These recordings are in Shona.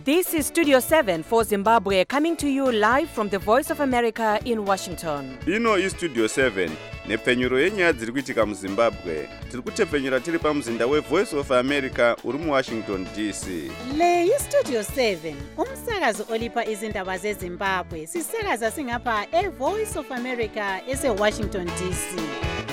This is Studio 7 for Zimbabwe, coming to you live from the Voice of America in Washington. Ino is Studio 7, nepfenyuro yenyaya dziri kuitika muZimbabwe. Tiri kutepfenyura tiri pamuzinda weVoice of America uri muWashington DC. Le iStudio 7, umsakazo olipa izindaba zeZimbabwe. Sisakaza singapha eVoice of America eseWashington DC.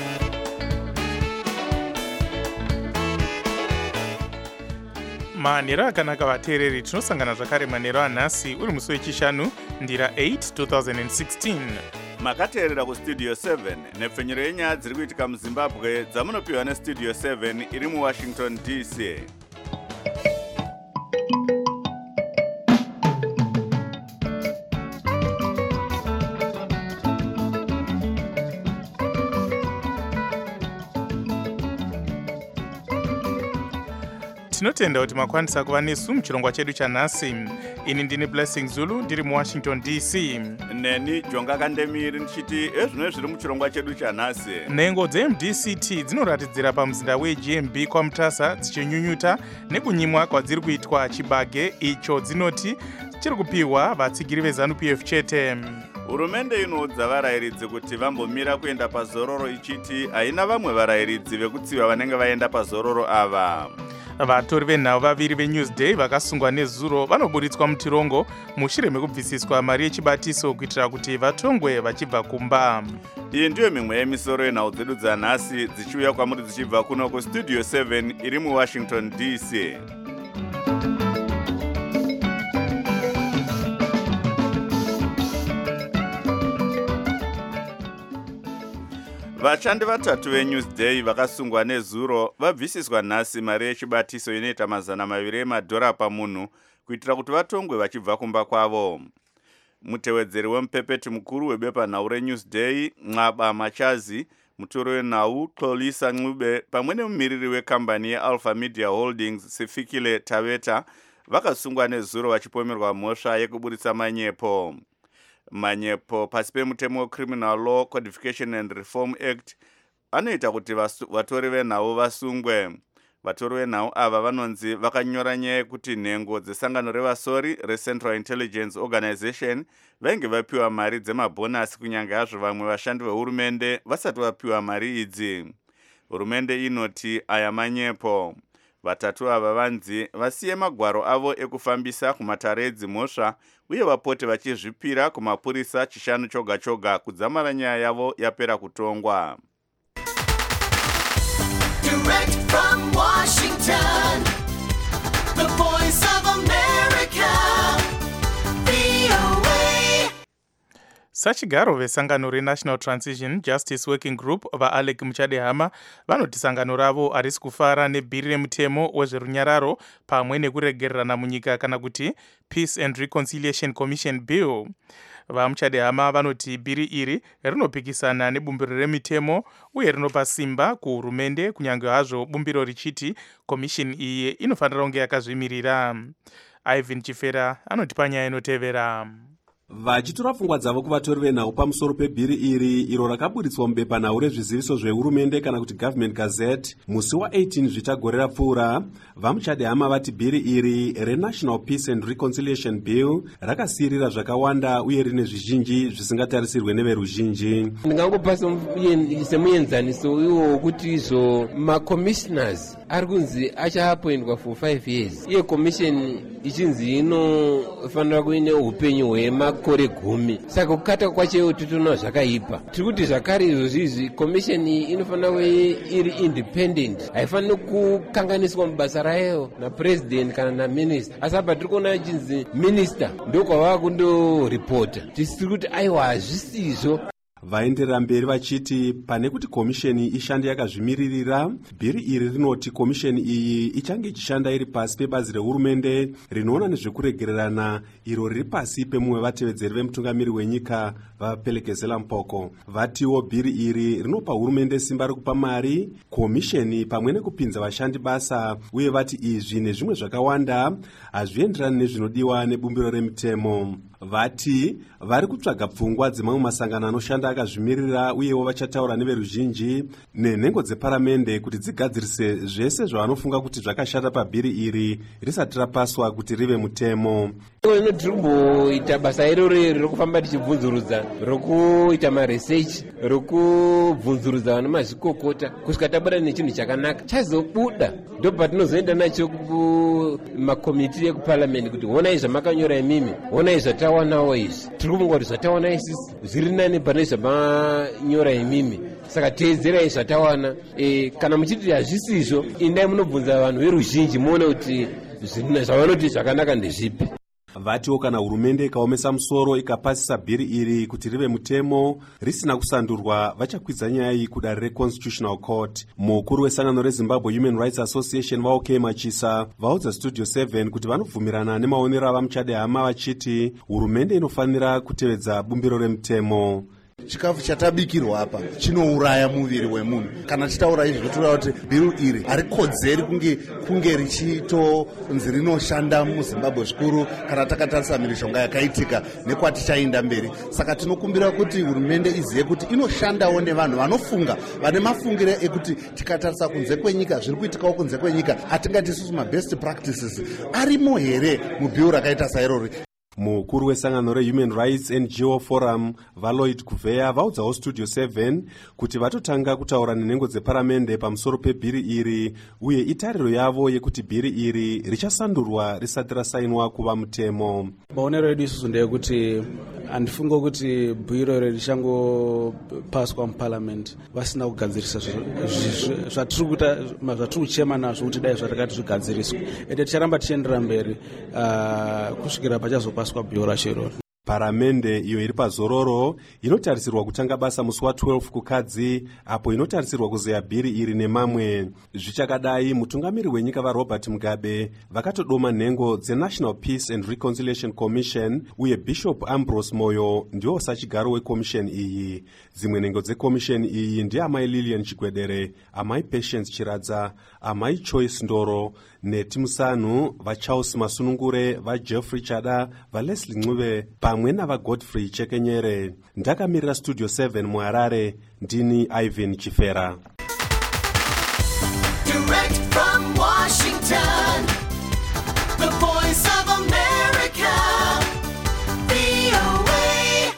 manhero akanaka vateereri, tinosangana zvakare manhero anhasi uri musi wechishanu ndira 8 2016. Makateerera kuStudio 7 nepfenyuro yenyaya dziri kuitika muZimbabwe dzamunopiwa neStudio 7 iri muWashington DC. Tinotenda kuti makwanisa kuva nesu muchirongwa chedu chanhasi. Ini ndini Blessing Zulu ndiri muWashington DC. Neni Jonga Kandemiri ndichiti ezvino zviri muchirongwa chedu chanhasi. Nhengo dzeMDCT dzinoratidzira pamuzinda weGMB kwaMutasa dzichinyunyuta nekunyimwa kwadziri kuitwa chibage icho dzinoti chiri kupiwa vatsigiri veZANU-PF chete. Hurumende inoudza varayiridzi kuti vambomira kuenda pazororo ichiti haina vamwe varayiridzi vekutsiva vanenge vaenda pazororo ava. Vatori venhau vaviri veNewsday vakasungwa nezuro vanoburitswa mutirongo mushure mekubvisiswa mari yechibatiso kuitira kuti vatongwe vachibva kumba. Iyi ndiyo mimwe yemisoro yenhau dzedu dzanhasi dzichiuya kwamuri dzichibva kuno kuStudio 7 iri muWashington DC. Vashandi vatatu veNewsday vakasungwa nezuro vabvisiswa nhasi mari yechibatiso inoita $200 emadhora pamunhu kuitira kuti vatongwe vachibva kumba kwavo. Mutevedzeri wemupepeti mukuru webepanhau reNewsday Nxaba Machazi, mutoro wenhau Xolisa Ncube pamwe nemumiriri wekambani yeAlpha Media Holdings Sifikile Taveta vakasungwa nezuro vachipomerwa mhosva yekuburitsa manyepo. Manyepo pasi pemutemo Criminal Law Codification and Reform Act anoita kuti vatori venhau vasungwe. Vatori venhau ava vanonzi vakanyora nyaya yekuti nhengo dzesangano revasori reCentral Intelligence Organization vainge vapiwa mari dzemabhonasi kunyange hazvo vamwe vashandi vehurumende vasati vapiwa mari idzi. Hurumende inoti aya manyepo. Vatatu ava vanzi vasiye magwaro avo ekufambisa kumatare edzimhosva uye vapote vachizvipira kumapurisa chishanu choga choga kudzamara nyaya yavo yapera kutongwa. Direct from Washington, the Voice of America, VOA. Sachigaro vesangano reNational Transition Justice Working Group vaAlec Muchadehama vanoti sangano ravo harisi kufara nebhiri remutemo wezverunyararo pamwe nekuregererana munyika kana kuti Peace and Reconciliation Commission Bill. VaMuchadehama vanoti bhiri iri rinopikisana nebumbiro remitemo uye rinopa simba kuhurumende kunyange hazvo bumbiro richiti komishini iyi inofanira kunge yakazvimirira. Ivan Chifera anoti panyaya inotevera. Vachitora pfungwa dzavo kuvatori venhau pamusoro pebhiri iri iro rakaburitswa mubepanhau rezviziviso zvehurumende kana kuti Government Gazette musi wa18 zvitagore rapfuura, vaMuchadehama vati bhiri iri reNational Peace and Reconciliation Bill rakasiyirira zvakawanda uye rine zvizhinji zvisingatarisirwe neveruzhinji. Ndingangopa semuenzaniso iwo kuti izvo macommissioners ari kunzi achaappointwa for 5 years iye commission ichinzi inofanira kuine upenyu hwemakore 10. Saka kukata kwacho titoona zvakaipa. Tiri kuti zvakare izvozvizvi commission inofanira kuve iri independent, haifaniri kukanganiswa mubasa rayo napresident kana naminister. Asi apa tiri kuona ichinzi minister ndokwava kundoripota. Tiri kuti aiwa hazvisizvo. Vaenderera mberi vachiti pane kuti komisheni ishande yakazvimiririra, bhiri iri rinoti komisheni iyi ichange ichishanda iri pasi pebazi rehurumende rinoona nezvekuregererana iro riri pasi pemumwe vatevedzeri vemutungamiri wenyika vaPelekezela Mpoko. Vatiwo bhiri iri rinopa hurumende simba rekupa mari komisheni pamwe nekupinza vashandi basa, uye vati izvi nezvimwe zvakawanda hazvienderani nezvinodiwa nebumbiro remitemo. vati vari kutsvaga pfungwa dzemamwe masangano anoshanda akazvimirira uyewo vachataura neveruzhinji nenhengo dzeparamende kuti dzigadzirise zvese zvavanofunga kuti zvakashata pabhiri iri risati rapaswa kuti rive mutemo. ino tiri kumboita basa irori rokufamba tichibvunzurudza, rokuita maresearch, rokubvunzurudza vana mazvikokota kusvika tabuda nechinhu chakanaka chazobuda, ndo patinozoenda nacho kumakomiti ekuparliament kuti honai zvamakanyora imimi, honai zvatawanawo izvi. Tiri kufunga kuti zvatawana isisi zviri nani pane zvamanyora imimi, saka teedzerai zvatawana. Kana muchiti hazvisizvo, indai munobvunza vanhu veruzhinji muone kuti zvavanoti zvakanaka ndezvipi. Vatiwo kana hurumende ikaomesa musoro ikapasisa bhiri iri kuti rive mutemo risina kusandurwa, vachakwidza nyaya iyi kudare reConstitutional Court. Mukuru wesangano reZimbabwe Human Rights Association vaOK Machisa vaudza Studio 7 kuti vanobvumirana nemaonero ava Muchadehama vachiti hurumende inofanira kutevedza bumbiro remutemo. Chikafu chatabikirwa apa chinouraya muviri wemunhu. Kana tichitaura izvi totaura kuti bhiru iri harikodzeri kunge richitonzi rinoshanda muZimbabwe zvikuru kana takatarisa mishonga yakaitika nekwatichaenda mberi. Saka tinokumbira kuti hurumende izive kuti inoshandawo nevanhu vanofunga, vane mafungiro ekuti tikatarisa kunze kwenyika zviri kuitikawo kunze kwenyika hatingati isusu mabest practices arimo here mubhiru rakaita sairori. Mukuru wesangano reHuman Rights NGO Forum vaLloyd Kuveya vaudzawo Studio 7 kuti vatotanga kutaura nenhengo dzeparamende pamusoro pebhiri iri uye itariro yavo yekuti bhiri iri richasandurwa risati rasainwa kuva mutemo. Maonero edu isusu ndeyekuti handifunga kuti bhiro iri richangopaswa muparliament vasina kugadzirisa zvatiri kuchema nazvo kuti dai zvatakati zvigadziriswe, ende ticharamba tichienderera mberi kusvikira pachazopaswa bhiro racho iroro. Paramende iyo iri pazororo inotarisirwa kutanga basa musi wa12 kukadzi, apo inotarisirwa kuzeya bhiri iri nemamwe. Zvichakadai, mutungamiri wenyika vaRobert Mugabe vakatodoma nhengo dzeNational Peace and Reconciliation Commission uye Bishop Ambrose Moyo ndiwo sachigaro wekomisheni iyi. Dzimwe nhengo dzekomisheni iyi ndiamai Lillian Chigwedere, amai Patience Chiradza, amai Choice Ndoro, Neti Musanu, vaCharles Masunungure, vaJeffrey Chada, vaLeslie Ncube pamwe navaGodfrey Chekenyere. Ndakamirira Studio 7 muHarare, ndini Ivan Chifera. Direct from Washington, the voice of America, VOA.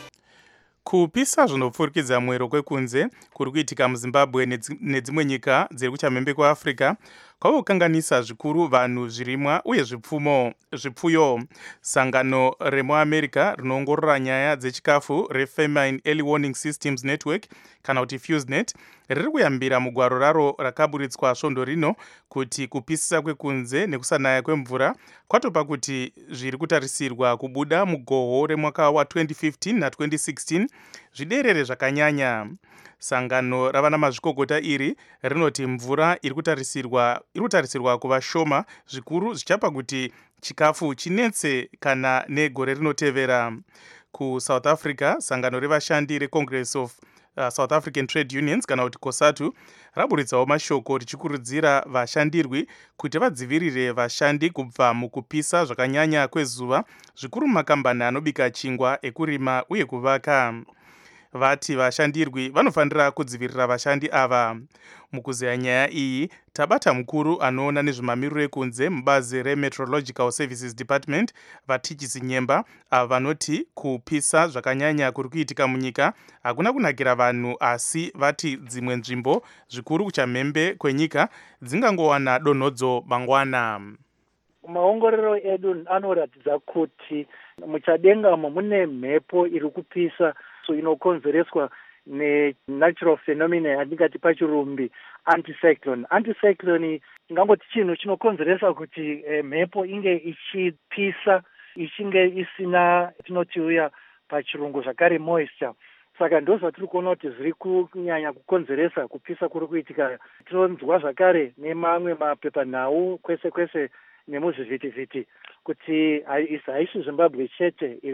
Kupisa zvinopfurikidza mwero kwekunze kuri kuitika muZimbabwe nedzimwe nyika dziri kuchamhembe kweAfrica kwavokanganisa zvikuru vanhu, zvirimwa uye zvipfuyo. Sangano remuAmerica rinoongorora nyaya dzechikafu reFamine Early Warning Systems Network kana kuti FuseNet riri kuyambira mugwaro raro rakaburitswa svondo rino kuti kupisisa kwekunze nekusanaya kwemvura kwatopa kuti zviri kutarisirwa kubuda mugohwo remwaka wa2015 na2016 zviderere zvakanyanya. Sangano ravana mazvikokota iri rinoti mvura iri kutarisirwa kuva shoma zvikuru zvichapa kuti chikafu chinetse kana negore rinotevera. KuSouth Africa, sangano revashandi reCongress of South African Trade Unions kana kuti COSATU raburitsawo mashoko richikurudzira vashandirwi kuti vadzivirire vashandi kubva mukupisa zvakanyanya kwezuva zvikuru mumakambani anobika chingwa, ekurima uye kuvaka. Vati vashandirwi vanofanira kudzivirira vashandi ava. Mukuzeya nyaya iyi tabata mukuru anoona nezvemamiriro ekunze mubazi reMeteorological Services Department vaTichisi Nyemba vanoti kupisa zvakanyanya kuri kuitika munyika hakuna kunakira vanhu, asi vati dzimwe nzvimbo zvikuru kuchamhembe kwenyika dzingangowana donhodzo mangwana. Maongororo edu anoratidza kuti muchadengamo mune mhepo iri kupisa inokonzereswa nenatural phenomena yatingati pachirumbi anticyclone. Anticyclone ingangoti chinhu chinokonzeresa kuti mhepo inge ichipisa ichinge isina tinotiuya pachirungu zvakare moisture. Saka ndo zvatiri kuona kuti zviri kunyanya kukonzeresa kupisa kuri kuitika. Tinonzwa zvakare nemamwe mapepanhau kwese kwese nemuzvivhitivhiti kuti haisi Zimbabwe chete iri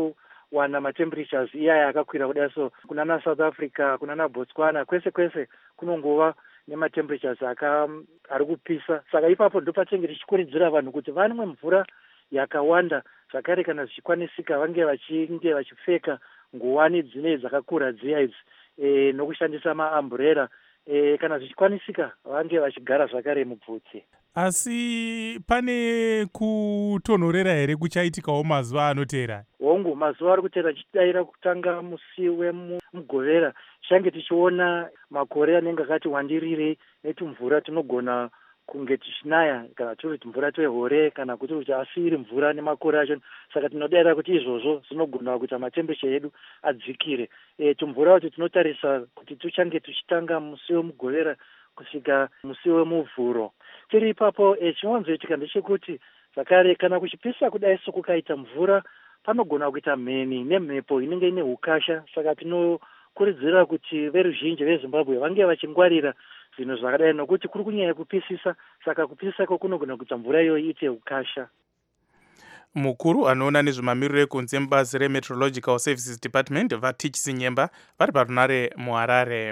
kuwana matemperatures iyaya akakwira kudai, so kunana South Africa, kunana Botswana, kwese kwese kunongova nematemperatures ari kupisa. Saka ipapo ndo patenge tichikurudzira vanhu kuti vanwe mvura yakawanda zvakare kana zvichikwanisika vange vachipfeka nguwani dzine dzakakura dziya idzi nokushandisa maamburera kana zvichikwanisika vange vachigara zvakare mubvudzi. Asi pane kutonhorera here kuchaitikawo mazuva anotevera? Hongu, mazuva ari kutevera chidaira kutanga musi wemugovera tichange tichiona makore anenge akati wandirire netumvura tunogona kunge tichinaya kana turi tumvura twehore kana kuti kuti asiri mvura nemakore acho. Saka tinodaira kuti izvozvo zvinogona kuita matemberature edu adzikire. Tumvura kuti tinotarisa kuti tuchange tuchitanga musi wemugovera kusvika musi wemuvhuro. Tiri ipapo chinonzoitika ndechekuti zvakare kana kuchipisa kudai sokukaita mvura panogona kuita mheni nemhepo inenge ine ukasha. Saka tinokurudzira kuti veruzhinji veZimbabwe vange vachingwarira zvinhu zvakadai nokuti kuri kunyanya kupisisa. Saka kupisisa kunogona kuita mvura iyoyi iite ukasha. Mukuru anoona nezvemamiriro ekunze mubazi reMeteorological Services Department vaTichisi Nyemba vari parunare muHarare.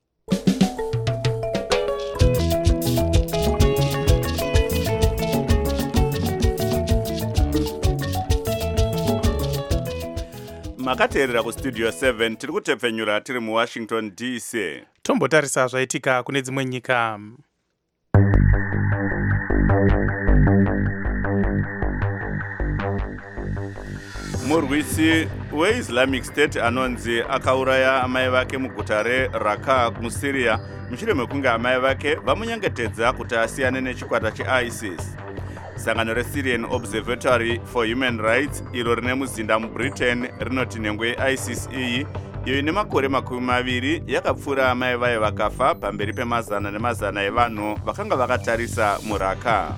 makateerera kustudio 7 tiri kutepfenyura tiri muWashington DC. Tombotarisa zvaitika kune dzimwe nyika. Murwisi weIslamic State anonzi akauraya amai vake muguta reRaqqa muSyria mushure mekunge amai vake vamunyengetedza kuti asiyane nechikwata cheISIS. Sangano reSyrian Observatory for Human Rights iro rine muzinda muBritain rinoti nhengo yeISIS iyi iyo ine makore 20 yakapfura amai vayo vakafa pamberi pemazana nemazana evanhu vakanga vakatarisa muRaqqa.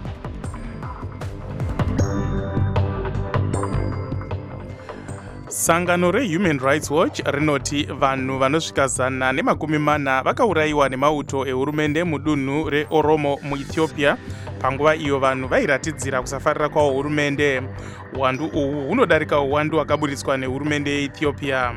Sangano reHuman Rights Watch rinoti vanhu vanosvika 140 vakaurayiwa nemauto ehurumende mudunhu reOromo muEthiopia panguva iyo vanhu vairatidzira kusafarira kwawo hurumende. Uwandu uhu hunodarika uwandu hwakaburitswa nehurumende yeEthiopia.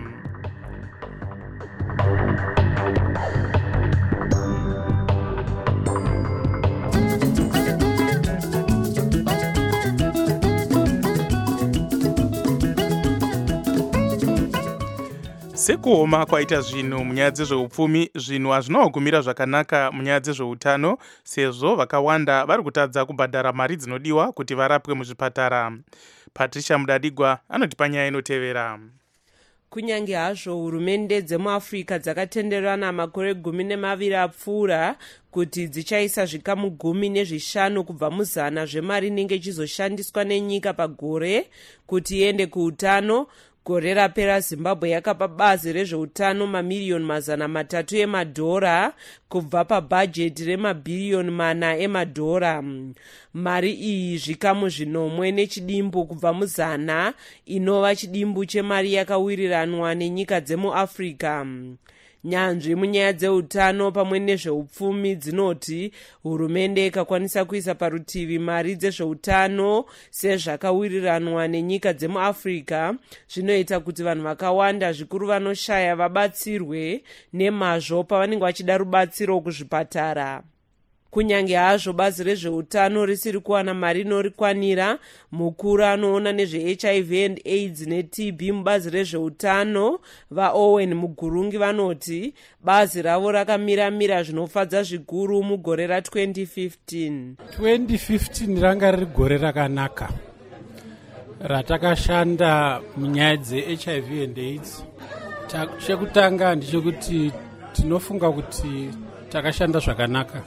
Sekuoma kwaita zvinhu munyaya dzezveupfumi, zvinhu hazvinogumira zvakanaka munyaya dzezveutano sezvo vakawanda vari kutadza kubhadhara mari dzinodiwa kuti varapwe muzvipatara. Patricia Mudadigwa anoti panyaya inotevera. Kunyange hazvo hurumende dzemuAfrica dzakatenderana makore 12 apfuura kuti dzichaisa zvikamu 15 kubva muzana zvemari inenge ichizoshandiswa nenyika pagore kuti iende kuutano. Gore rapera Zimbabwe yakapa bazi rezveutano mamiliyoni 300 emadhora kubva pabhajeti remabhiriyoni 4 emadhora. Mari iyi zvikamu 10 nechidimbu kubva muzana inova chidimbu chemari yakawiriranwa nenyika dzemuAfrica. Nyanzvi munyaya dzeutano pamwe nezveupfumi dzinoti hurumende ikakwanisa kuisa parutivi mari dzezveutano sezvakawiriranwa nenyika dzemuAfrica zvinoita kuti vanhu vakawanda zvikuru vanoshaya vabatsirwe nemazvo pavanenge vachida rubatsiro kuzvipatara. Kunyange hazvo bazi rezveutano risiri kuwana mari inorikwanira, mukuru anoona nezveHIV and AIDS neTB mubazi rezveutano vaOwen Mugurungi vanoti bazi ravo rakamira zvinofadza zvikuru mugore ra2015. 2015 ranga riri gore rakanaka ratakashanda munyaya dzeHIV and AIDS. Chekutanga ndechekuti tinofunga kuti takashanda zvakanaka.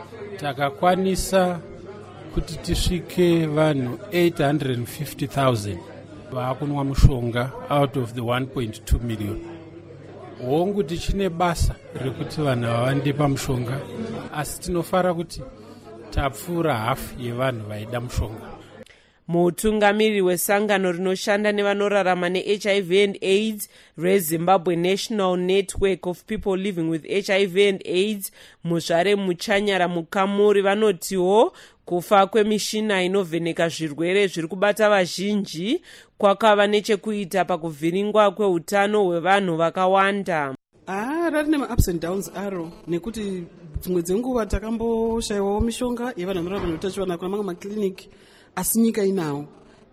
Takakwanisa kuti tisvike vanhu 850,000 vakunwa mushonga out of the 1.2 million. Hongu tichine basa rekuti vanhu vawande pamushonga, asi tinofara kuti tapfuura hafu yevanhu vaida mushonga. Mutungamiriri wesangano rinoshanda nevanorarama neHIV and AIDS reZimbabwe National Network of People Living with HIV and AIDS Muzvare Muchanyara Mukamuri vanotiwo kufa kwemishina inovheneka zvirwere zviri kubata vazhinji kwakava nechekuita pakuvhiringwa kweutano hwevanhu vakawanda. Rari nema-ups and downs aro nekuti dzimwe dzenguva takamboshayiwawo mishonga yevanhu vanorarama neutachiwana kuna mamwe makiliniki asi nyika inawo.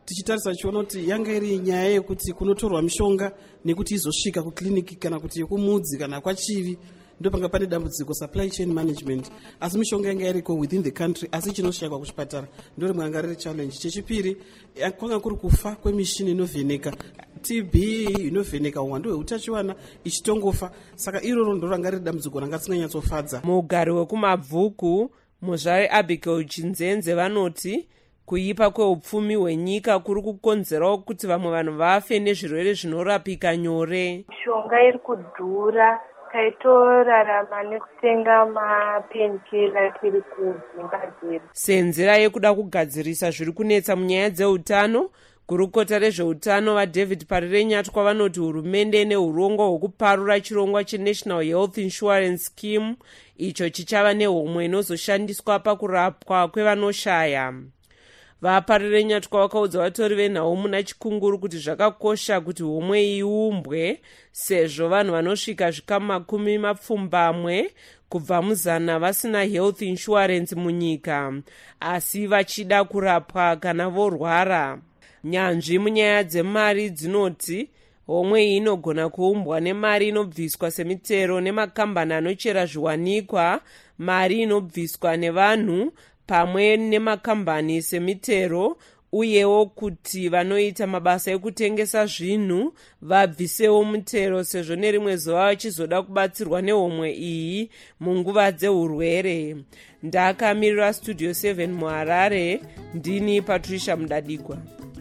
tichitarisa tichiona kuti yanga iri nyaya yekuti kunotorwa mishonga nekuti izosvika kukliniki kana kuti yekumudzi kana kwachivi ndopanga pane dambudziko supply chain management. Asi mishonga yanga iriko within the country asi chinoshayikwa kuchipatara ndo rimwe yanga riri challenge. Chechipiri kwanga kuri kufa kwemishini inovheneka TB inovheneka uwandu hweutachiwana ichitongofa. Saka iroro ndo ranga riri dambudziko ranga risinganyatsofadza. Mugari wekumabvuku muzvare Abigail Chinzenze vanoti kuipa kweupfumi hwenyika kuri kukonzerawo kuti vamwe vanhu vafe nezvirwere zvinorapika nyore. Mishonga iri kudhura, taitorarama nekutenga mapenkila tiri kudzimba dzedu. Senzera yekuda kugadzirisa zviri kunetsa munyaya dzeutano, gurukota rezveutano vaDavid Parirenyatwa vanoti hurumende neurongwa hwekuparura chirongwa cheNational Health Insurance Scheme icho chichava nehomwe inozoshandiswa pakurapwa kwevanoshaya. Vaparirenyatwa vakaudza vatori venhau muna Chikunguru kuti zvakakosha kuti homwe iumbwe sezvo vanhu vanosvika zvikama 10 kubva muzana vasina health insurance munyika asi vachida kurapwa kana vorwara. Nyanzvi munyaya dzemari dzinoti homwe iyi inogona kuumbwa nemari inobviswa semitero nemakambani anochera zviwanikwa, mari inobviswa nevanhu pamwe nemakambani semitero, uyewo kuti vanoita mabasa ekutengesa zvinhu vabvisewo mutero sezvo nerimwe zuva vachizoda kubatsirwa nehomwe iyi munguva dzeurwere. Ndakamirira Studio 7 muHarare, ndini Patricia Mudadigwa.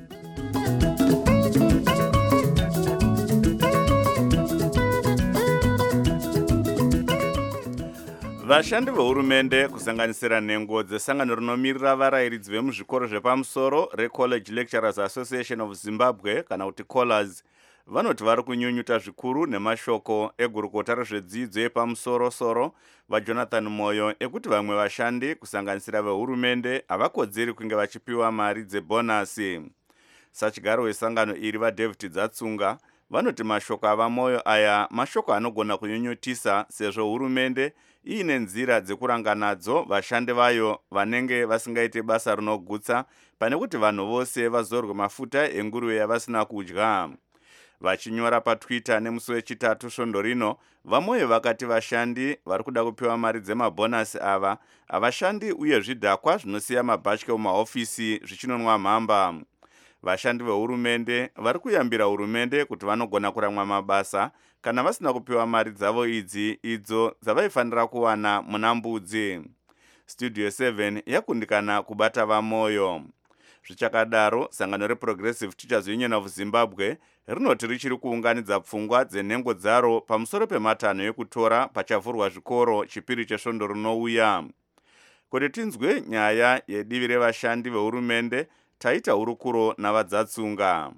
Vashandi vehurumende kusanganisira nhengo dzesangano rinomirira varayiridzi vemuzvikoro zvepamusoro reCollege Lecturers Association of Zimbabwe kana kuti COLAS vanoti vari kunyunyuta zvikuru nemashoko egurukota rezvedzidzo yepamusoro-soro vaJonathan Moyo ekuti vamwe vashandi kusanganisira vehurumende havakodzeri kunge vachipiwa mari dzebhonasi. Sachigaro wesangano iri vaDavid Dzatsunga vanoti mashoko avaMoyo aya mashoko anogona kunyunyutisa sezvo hurumende iine nzira dzekuranga nadzo vashandi vayo vanenge vasingaite basa rinogutsa pane kuti vanhu vose vazorwe mafuta enguruve yavasina kudya. Vachinyora paTwitter nemusi wechitatu svondo rino, vaMoyo vakati vashandi vari kuda kupiwa mari dzemabhonasi ava havashandi uye zvidhakwa zvinosiya mabhatya mumahofisi zvichinonwa mhamba. Vashandi vehurumende vari kuyambira hurumende kuti vanogona kuramwa mabasa kana vasina kupiwa mari dzavo idzi idzo dzavaifanira kuwana muna mbudzi. Studio 7 yakundikana kubata vaMoyo. Zvichakadaro, sangano reProgressive Teachers Union of Zimbabwe rinoti richiri kuunganidza pfungwa dzenhengo dzaro pamusoro pematanho ekutora pachavhurwa zvikoro chipiri chesvondo rinouya. Kuti tinzwe nyaya yedivi revashandi vehurumende, taita hurukuro navaDzatsunga.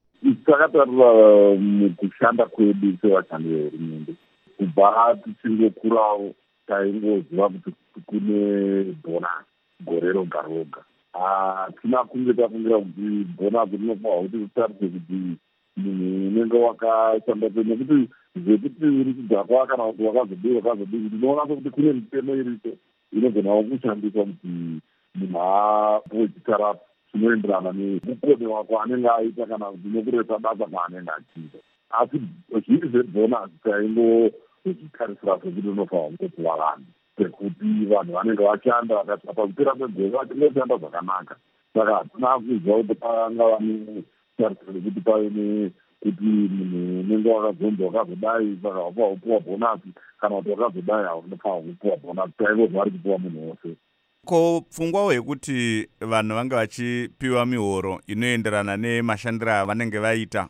Takatarira mukushanda kwedu sevashandi vehurumende kubva tichingokurawo taingoziva kuti kune bhonasi gore roga roga. Hatina kunge tafungira kuti bhonasi rinofanirwa kuti ritarise kuti munhu unenge wakashanda kwe, nekuti zvekuti uri kudhakwa kana kuti wakazodii ndinoona sokuti kune mitemo iripo inogonawo kushandiswa kuti munhu apuwe chitarapa chinoenderana nekukone wako anenge aita kana kuti nokureta basa paanenge achiita. Asi zviri zvebhonasi taingozvitarisira sekuti rinofanirwa kutopiwa vanhu pekuti vanhu vanenge vashanda vakati pakupera kwegore vachingoshanda zvakanaka. Saka hatina kuzwa kuti panga vane tarisiro rekuti pave nekuti munhu unenge wakazonzi wakazodai saka wafanirwa kupiwa bhonasi kana kuti wakazodai haunofanirwa kupiwa bhonasi. Taingozva vari kupiwa munhu wose. Ko pfungwawo yekuti vanhu vange vachipiwa mihoro inoenderana nemashandiro avanenge vaita?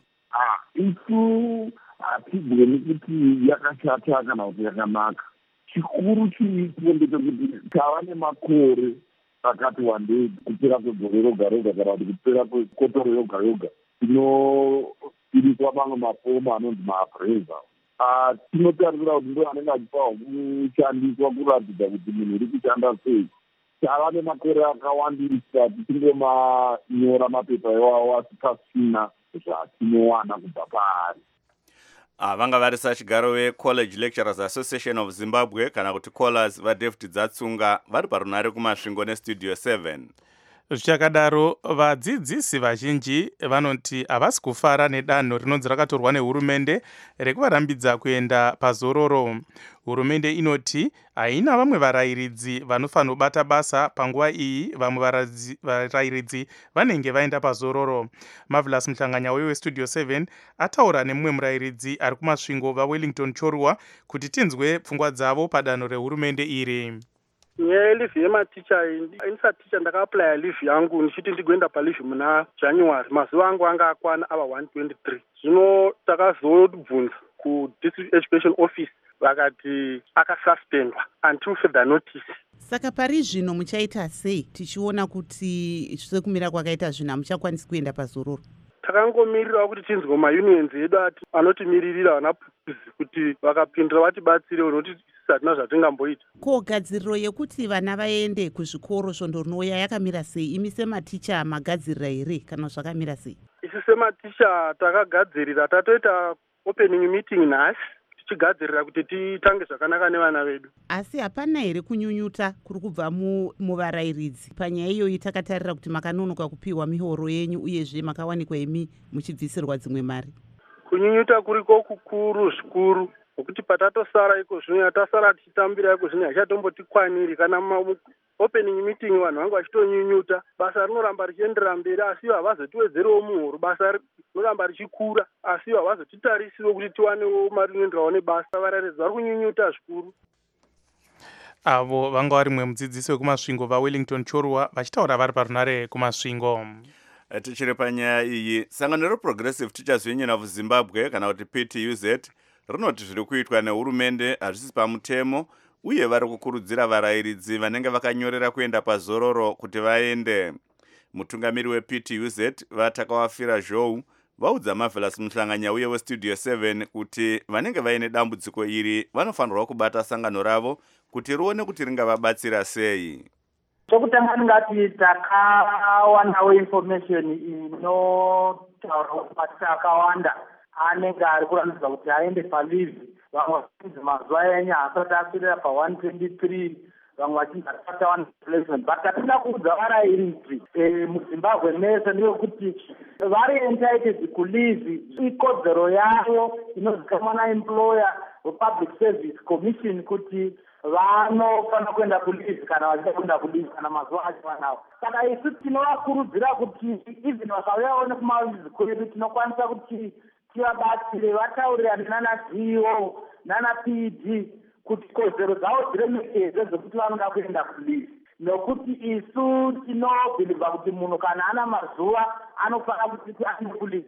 Isu hatigoni kuti yakashata kana kuti yakanaka. Chikuru chiripo ndechekuti tava nemakore akati wandei kupera kwegore roga roga kana kuti kupera kwekotoro yoga yoga inoiriswa mamwe mafomu anonzi maapuraiza. Tinotarisira kuti ndo anenge achifanirwa kushandiswa kuratidza kuti munhu uri kushanda sei. Tava nemakore akawandisa tichingomanyora mapepa iwawo asi pasina zvatinowana kubva paari. Vanga vari sachigaro weCollege Lecturers Association of Zimbabwe kana kuti COLAS vaDavid Dzatsunga vari parunare kumasvingo neStudio 7. Zvichakadaro, vadzidzisi vazhinji vanoti havasi kufara nedanho rinonzi rakatorwa nehurumende rekuvarambidza kuenda pazororo. Hurumende inoti haina vamwe varayiridzi vanofanira kubata basa panguva iyi, vamwe varayiridzi vanenge vaenda pazororo. Marvelous Mhlanganyauye weStudio 7 ataura nemumwe murayiridzi ari kumasvingo vaWellington Chorwa kuti tinzwe pfungwa dzavo padanho rehurumende iri. Nyaya yelive yematicha indisaticha ndakaaplya live yangu ndichiti ndigoenda palive muna January. Mazuva angu anga akwana ava 123. Zvino takazobvunza kuDistrict Education Office vakati akasuspendwa until further notice. Saka pari zvino muchaita sei tichiona kuti sekumira kwakaita zvino hamuchakwanisi kuenda pazororo? Takangomirira kuti tinzwe maunions edu anotimiririra vana kuti vakapindura vatibatsire nekuti hatina zvatingamboita. Ko gadziriro yekuti vana vaende kuzvikoro svondo rinouya yakamira sei? Imi sematicha magadzirira here kana zvakamira sei? Isi sematicha takagadzirira, tatoita opening meeting nhasi tichigadzirira kuti titange zvakanaka nevana vedu. Asi hapana here kunyunyuta kuri kubva muvarayiridzi panyaya iyoyi? Takatarira kuti makanonoka kupiwa mihoro yenyu uyezve makawanikwa imi muchibvisirwa dzimwe mari. Kunyunyuta kuriko kukuru zvikuru nokuti patatosara iko zvino yatasara tichitambira iko zvino hachatombotikwaniri. Kana opening meeting vanhu vangu vachitonyunyuta, basa rinoramba richienderera mberi asi havazotiwedzerewo muhoro. Basa rinoramba richikura asi havazotitarisiwo kuti tiwanewo mari inoenderawo nebasa. Varayiridzi vari kunyunyuta zvikuru. Avo vanga vari mumwe mudzidzisi wekumasvingo vaWellington Chorwa vachitaura vari parunare kumasvingo. Tichiri panyaya iyi, sangano reProgressive Teachers Union of Zimbabwe kana kuti PTUZ rinoti zviri kuitwa nehurumende hazvisi pamutemo uye vari kukurudzira varayiridzi vanenge vakanyorera kuenda pazororo kuti vaende. Mutungamiri wePTUZ vaTakawafira Zhou vaudza Marvelous Mhlanganyauye weStudio 7 kuti vanenge vaine dambudziko iri vanofanirwa kubata sangano ravo kuti rione kuti ringavabatsira sei. Chokutanga ndingati takawanawo information inotaura kuti maticha akawanda anenge ari kurambidza kuti aende palive. Vamwe vachinzi mazuva enyu haasati aswedera pa123, vamwe vachinzi asati awana replacement. But tapinda kuudza varayiridzi muZimbabwe mese ndeyekuti vari entitled kulive. Ikodzero yayo inozikamwa naemployer wePublic Service Commission kuti vanofanira kuenda kulive kana vachida kuenda kulive kana mazuva acho vanawo. Saka isu tinovakurudzira kuti even vakauyawo nekumalizi kwedu tinokwanisa kuti tivabatsire vataurirane nana CEO nana PD kuti kodzero dzavo dziremekedzwe dzekuti vanoda kuenda kulive. Nokuti isu tinobhilivha kuti munhu kana ana mazuva anofanira kuti aende kulive.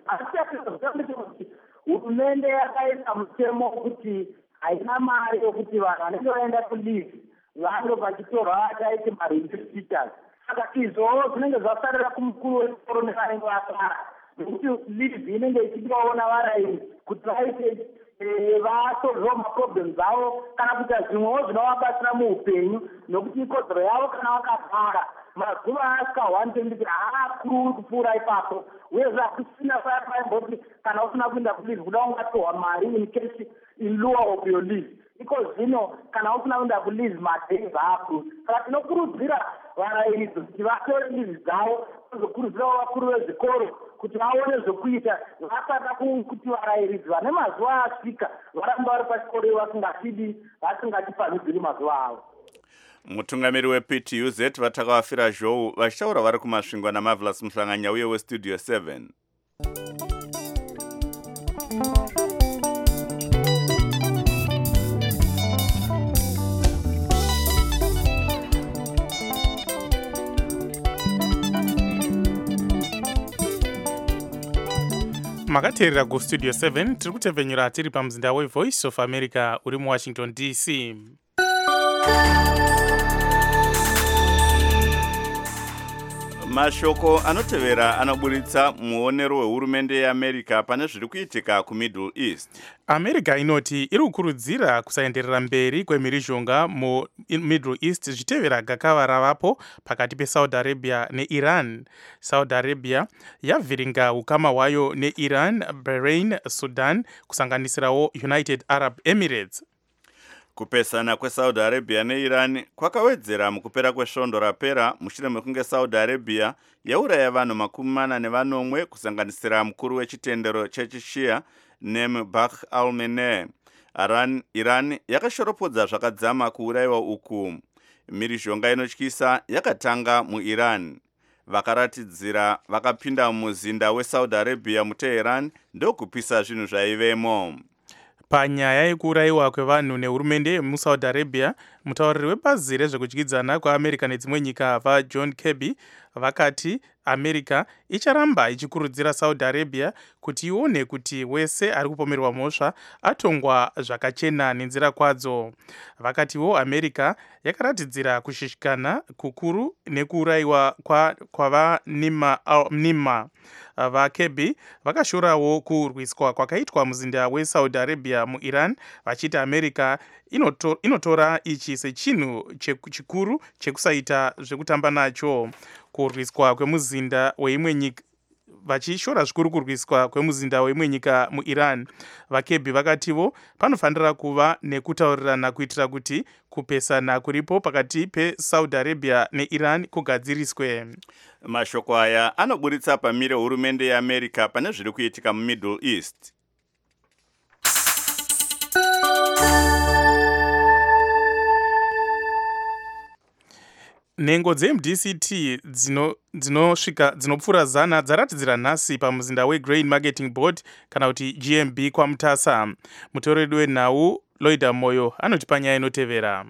Asi hurumende yakaisa mutemo kuti haina mari yokuti vanhu vanenge vaenda kulive vange vachitorwa vakaiti ma-relief teachers. Saka izvowo zvinenge zvasarira kumukuru wechikoro nevanenge vasara, nokuti live inenge ichidiwawo navarayiridzi kuti vaite vasolvewo maproblems avo kana kuita zvimwewo zvinovabatsira muupenyu, nokuti ikodzero yavo kana vakagara mazuva asvika 123 haakuru kupfuura ipapo. Uyezve hakusina paimboti kana usina kuenda kulive kuda ungatorwa mari in case in lieu of your leave. Iko zvino kana usina kuenda kulive madays haakuru. Saka tinokurudzira varayiridzi kuti vatore live dzavo, tozokurudzirawo vakuru vezvikoro kuti vaone zvokuita vasada kuti varayiridzi vane mazuva asvika varamba vari pachikoro vasingachipamhidziri mazuva avo. Mutungamiri wePTUZ vaTakawafira Zhou vachitaura vari kumasvingo naMarvelous Mhlanganyauye weStudio 7. Makateerera kuStudio 7 tiri kutevhenyura tiri pamuzinda weVoice of America uri muWashington DC. Mashoko anotevera anoburitsa muonero wehurumende yeAmerica pane zviri kuitika kuMiddle East. America inoti iri kukurudzira kusaenderera mberi kwemhirizhonga muMiddle East zvitevera gakava ravapo pakati peSaudi Arabia neIran. Saudi Arabia yavhiringa ukama hwayo neIran, Bahrain, Sudan kusanganisirawo United Arab Emirates. Kupesana kweSaudi Arabia neIran kwakawedzera mukupera kwesvondo rapera mushure mekunge Saudi Arabia yauraya vanhu 40 kusanganisira mukuru wechitendero chechishia Nem Bakh al-Meneh. Iran yakashoropodza zvakadzama kuurayiwa uku. Mhirizhonga inotyisa yakatanga muIran. Vakaratidzira vakapinda mumuzinda weSaudi Arabia muTehran ndokupisa zvinhu zvaivemo. Panyaya yekuurayiwa kwevanhu nehurumende yemuSaudi Arabia, mutauriri webazi rezvekudyidzana kwaAmerica nedzimwe nyika vaJohn Kirby vakati America icharamba ichikurudzira Saudi Arabia kuti ione kuti wese ari kupomerwa mhosva atongwa zvakachena nenzira kwadzo. Vakatiwo America yakaratidzira kushishikana kukuru nekuurayiwa kwavanima. VaKirby vakashorawo kurwiswa kwakaitwa muzinda weSaudi Arabia muIran, vachiti America inotora ichi sechinhu chikuru chekusaita zvekutamba nacho. Kurwiswa kwemuzinda weimwe nyika, vachishora zvikuru kurwiswa kwemuzinda weimwe nyika muIran. VaKirby vakativo panofanira kuva nekutaurirana kuitira kuti kupesana kuripo pakati peSaudi Arabia neIran kugadziriswe. Mashoko aya anoburitsa pamire hurumende yeAmerica pane zviri kuitika muMiddle East. Nhengo dzeMDCT dzinopfuura 100 dzaratidzira nhasi pamuzinda weGrain Marketing Board kana kuti GMB kwaMutasa. Mutoredi wenhau Loida Moyo anoti panyaya inotevera.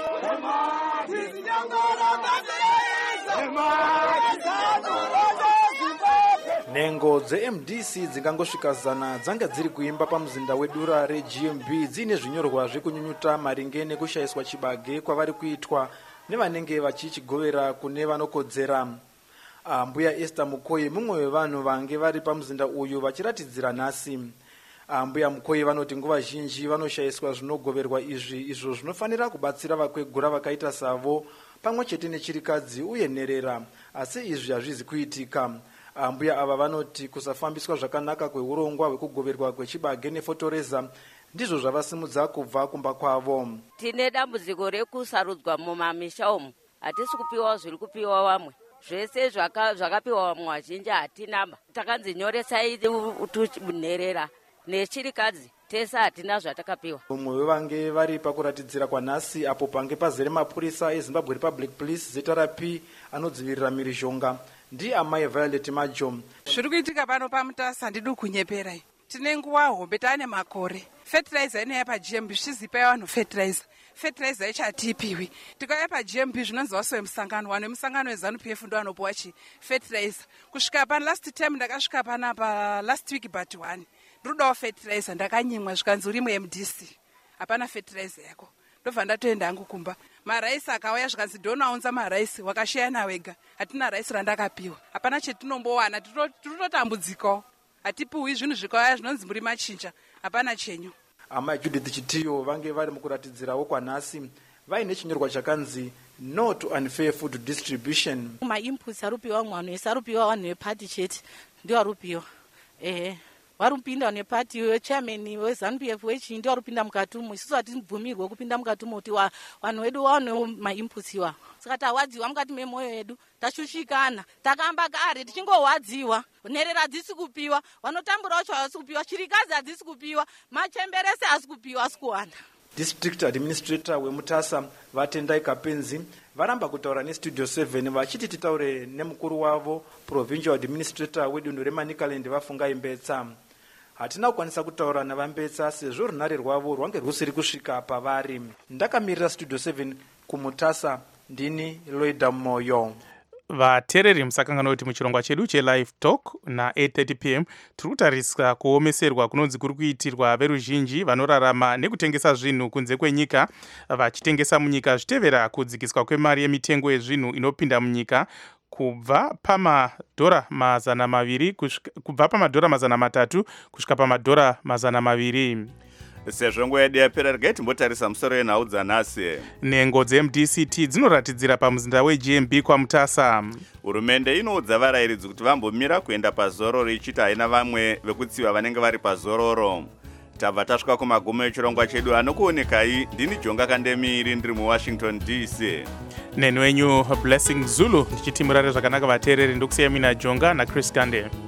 Nhengo dzeMDC dzingangosvika 100 dzanga dziri kuimba pamuzinda wedura reGMB dziine zvinyorwa zvekunyunyuta maringe nekushayiswa chibage kwavari kuitwa nevanenge vachichigovera kune vanokodzera. Mbuya Esther Mukoyi mumwe wevanhu vange vari pamuzinda uyu vachiratidzira nhasi. Mbuya Mukoyi vanoti nguva zhinji vanoshayiswa zvinogoverwa izvo zvinofanira kubatsira vakwegura vakaita savo pamwe chete nechirikadzi uye nherera, asi izvi hazvizi kuitika. Mbuya ava vanoti kusafambiswa zvakanaka kweurongwa hwekugoverwa kwechibage nefotoreza ndizvo zvavasimudza kubva kumba kwavo. Tine dambudziko rekusarudzwa mumamisha umu, hatisi kupiwa zviri kupiwa vamwe. Zvese zvakapiwa vamwe vazhinji hatinamba. Takanzi nyoresai nherera nechirikadzi tese hatina zvatakapiwa. Mumwe wevange vari pakuratidzira kwanhasi apo pange pazere mapurisa eZimbabwe Republic Police zita raP anodzivirira mhirizhonga ndiamai Violet Majo. Zviri kuitika pano paMutasa ndidi kunyepera. Tine nguva hombe taane makore. Fertilizer ine yapa GMB zvichizipai vanhu fertilizer ichatipiwi. Tikauya paGMB zvinonzi wasowe musangano, vanhu vemusangano weZANU-PF ndo vanopuwa fertilizer. Kusvika pana last time ndakasvika pana pa last week but 1. Ndodawo fertilizer ndakanyimwa zvikanzi uri muMDC. Hapana fertilizer yako. Ndobva ndatoenda hangu kumba. Maraisi akauya zvikanzi ndonaunza maraisi wakashayana wega. Hatina raisi randakapiwa. Hapana chetinombowana, tinototambudzikawo. Hatipiwi zvinhu zvikauya zvinonzi muri machinja, hapana chenyu. Amai Judith Chitiyo vange vari mukuratidzirawo kwanhasi vaine chinyorwa chakanzi No to Unfair Food Distribution. Mainputs arupiwa vanhu vese, arupiwa vanhu vepati chete ndio arupiwa. Warupinda nepati wechairman weZANU-PF wechi ndio warupinda mukati umo. Isusu hatibvumirwe kupinda mukati umo kuti vanhu vedu vaone mainputs iwa. Saka tawadziwa mukati memwoyo yedu, tashushikana, takamba kare tichingowadziwa. Nherera hadzisi kupiwa, vanotambura vacho havasi kupiwa, chirikadzi hadzisi kupiwa, machemberese hasi kupiwa, hasi kuwana. District Administrator weMutasa Vatendai Kapenzi varamba kutaura neStudio 7 vachiti titaure nemukuru wavo Provincial Administrator wedunhu reManicaland vafungai Mbetsa. Hatina kukwanisa kutaura navambetsa sezvo runhare rwavo rwange rusiri kusvika pavari. Ndakamirira Studio 7 kuMutasa, ndini Loida Moyo. Vateereri musakangana kuti muchirongwa chedu cheLive Talk na8:30 p.m. tiri kutarisa kuomeserwa kunonzi kuri kuitirwa veruzhinji vanorarama nekutengesa zvinhu kunze kwenyika, vachitengesa munyika zvitevera kudzikiswa kwemari yemitengo yezvinhu inopinda munyika kubva pamadhora $300 kusvika pamadhora $200. Sezvo nguva yedu yapera, regai timbotarisa musoro wenhau dzanhasi. Nhengo dzeMDCT dzinoratidzira pamuzinda weGMB kwaMutasa. Hurumende inoudza varayiridzi kuti vambomira kuenda pazororo ichiti haina vamwe vekutsiva vanenge vari pazororo. tabva tasvika kumagumo echirongwa chedu anokuonekai ndini Jonga Kandemiri ndiri muWashington DC. Neni wenyu Blessing Zulu ndichiti murare zvakanaka vateereri. Ndokusiyai mina Jonga naChris Kande.